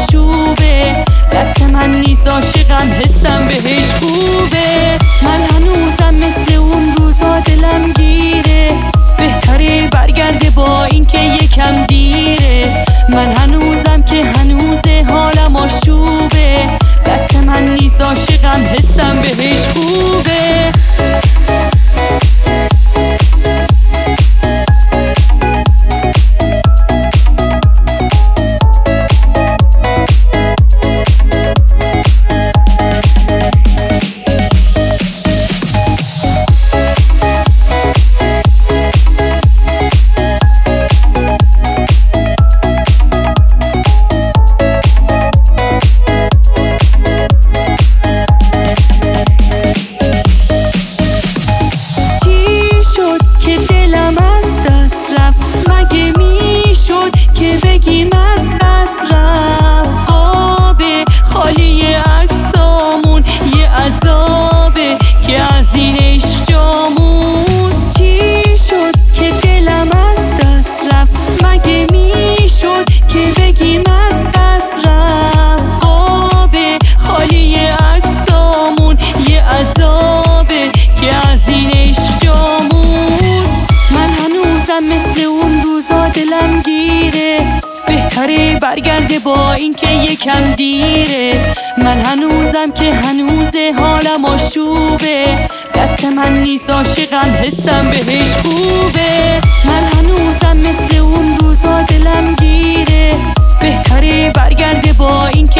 آشوبه. دست من نیست عاشقم حسم بهش خوبه. من هنوزم مثل اون روزا دلم گیره، بهتره برگرده با اینکه یکم دیره. من هنوزم که هنوزه حالم آشوبه. دست من نیست عاشقم حسم بهش خوبه. بگیم از قصد رفت خوابه، خالی عکسامون یه عذابه که از این عشق جامون. چی شد که دلم از دست رفت؟ مگه میشد که بگیم از قصد رفت خوابه، خالی عکسامون یه عذابه که از این عشق جامون. من هنوزم مثل اون روزا دلم گیره، بهتره برگرده با اینکه یکم دیره. من هنوزم که هنوزه حالم آشوبه. دست من نیست عاشقم حسم بهش خوبه. من هنوزم مثل اون روزا دلم گیره، بهتره برگرده با اینکه